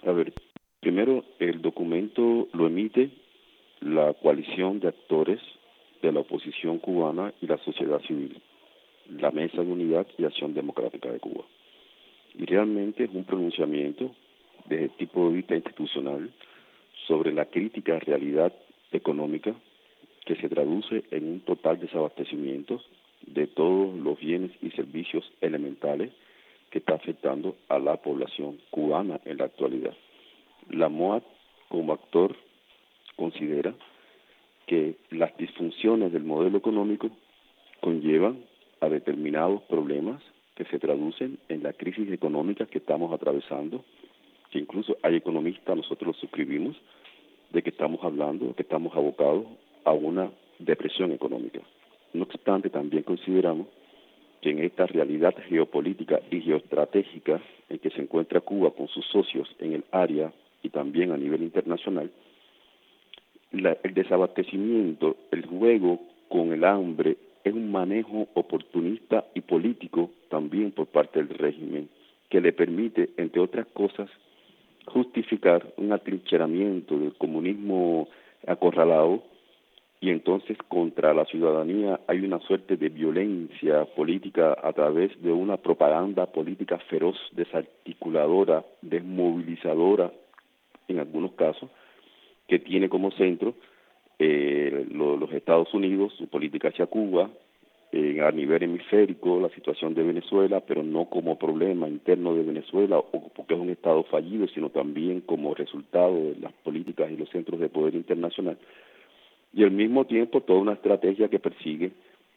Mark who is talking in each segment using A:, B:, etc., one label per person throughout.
A: A ver, primero el documento lo emite la coalición de actores de la oposición cubana y la sociedad civil, la Mesa de Unidad y Acción Democrática de Cuba. Y realmente es un pronunciamiento desde el tipo de vista institucional sobre la crítica realidad económica que se traduce en un total desabastecimiento de todos los bienes y servicios elementales que está afectando a la población cubana en la actualidad. La MOAD, como actor, considera que las disfunciones del modelo económico conllevan a determinados problemas que se traducen en la crisis económica que estamos atravesando, que incluso hay economistas, nosotros lo suscribimos, de que estamos hablando, que estamos abocados a una depresión económica. No obstante, también consideramos que en esta realidad geopolítica y geoestratégica en que se encuentra Cuba con sus socios en el área y también a nivel internacional, el desabastecimiento, el juego con el hambre es un manejo oportunista y político también por parte del régimen que le permite, entre otras cosas, justificar un atrincheramiento del comunismo acorralado y entonces contra la ciudadanía hay una suerte de violencia política a través de una propaganda política feroz, desarticuladora, desmovilizadora en algunos casos, que tiene como centro los Estados Unidos, su política hacia Cuba, a nivel hemisférico, la situación de Venezuela, pero no como problema interno de Venezuela o porque es un Estado fallido, sino también como resultado de las políticas y los centros de poder internacional, y al mismo tiempo toda una estrategia que persigue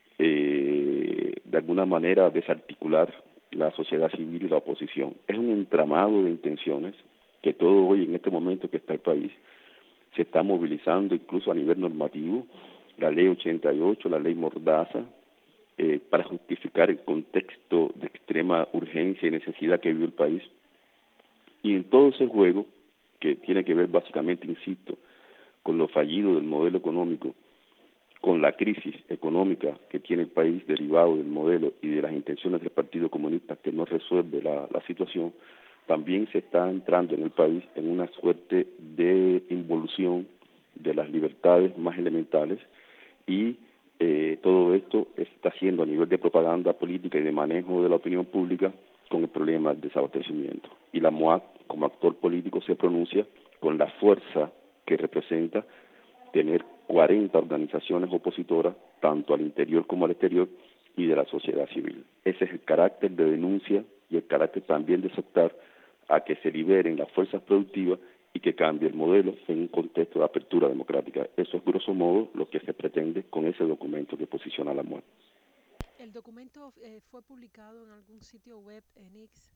A: de alguna manera desarticular la sociedad civil y la oposición. Es un entramado de intenciones que todo hoy en este momento que está el país se está movilizando incluso a nivel normativo, la ley 88, la ley Mordaza, para justificar el contexto de extrema urgencia y necesidad que vive el país. Y en todo ese juego, que tiene que ver básicamente, insisto, con lo fallido del modelo económico, con la crisis económica que tiene el país derivado del modelo y de las intenciones del Partido Comunista que no resuelve la situación, también se está entrando en el país en una suerte de involución de las libertades más elementales y todo esto está haciendo a nivel de propaganda política y de manejo de la opinión pública con el problema del desabastecimiento. Y la MOAC, como actor político, se pronuncia con la fuerza que representa tener 40 organizaciones opositoras, tanto al interior como al exterior, y de la sociedad civil. Ese es el carácter de denuncia y el carácter también de exhortar a que se liberen las fuerzas productivas y que cambie el modelo en un contexto de apertura democrática. Eso es grosso modo lo que se pretende con ese documento que posiciona la MOAD.
B: ¿El documento fue publicado en algún sitio web en X?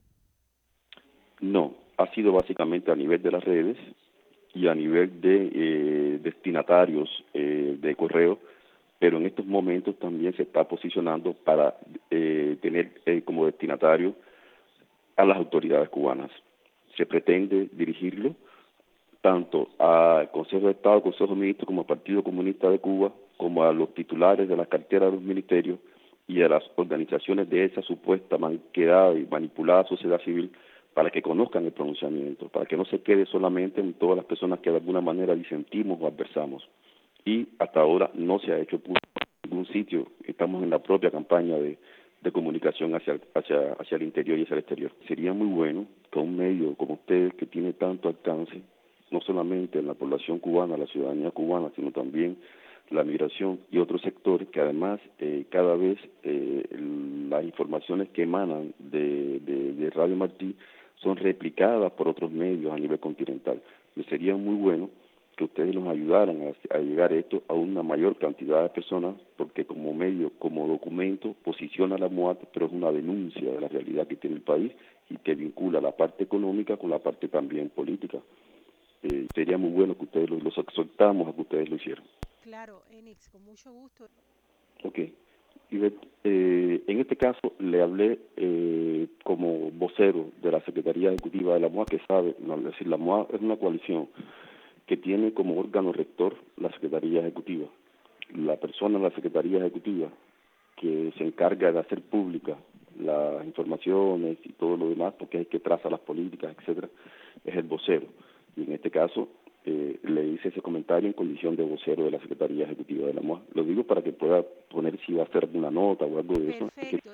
A: No, ha sido básicamente a nivel de las redes y a nivel de destinatarios de correo, pero en estos momentos también se está posicionando para tener como destinatario a las autoridades cubanas. Se pretende dirigirlo tanto al Consejo de Estado, Consejo de Ministros, como al Partido Comunista de Cuba, como a los titulares de las carteras de los ministerios y a las organizaciones de esa supuesta manquedad y manipulada sociedad civil, para que conozcan el pronunciamiento, para que no se quede solamente en todas las personas que de alguna manera disentimos o adversamos. Y hasta ahora no se ha hecho público en ningún sitio. Estamos en la propia campaña de comunicación hacia el interior y hacia el exterior. Sería muy bueno que un medio como ustedes, que tiene tanto alcance, no solamente en la población cubana, la ciudadanía cubana, sino también la migración y otros sectores, que además cada vez las informaciones que emanan de Radio Martí son replicadas por otros medios a nivel continental. Y sería muy bueno que ustedes nos ayudaran a llegar esto a una mayor cantidad de personas, porque como medio, como documento, posiciona la MOAT, pero es una denuncia de la realidad que tiene el país y que vincula la parte económica con la parte también política. Sería muy bueno que ustedes los exhortamos a que ustedes lo hicieran.
B: Claro, Enix, con mucho gusto.
A: Ok. Y en este caso le hablé como vocero de la Secretaría Ejecutiva de la MOA, que sabe, no, es decir, la MOA es una coalición que tiene como órgano rector la Secretaría Ejecutiva. La persona de la Secretaría Ejecutiva que se encarga de hacer públicas las informaciones y todo lo demás, porque es el que traza las políticas, etcétera, es el vocero. Y en este caso le hice ese comentario en condición de vocero de la Secretaría Ejecutiva de la MOA. Lo digo para que pueda poner si va a hacer alguna nota o algo de eso.
B: Perfecto.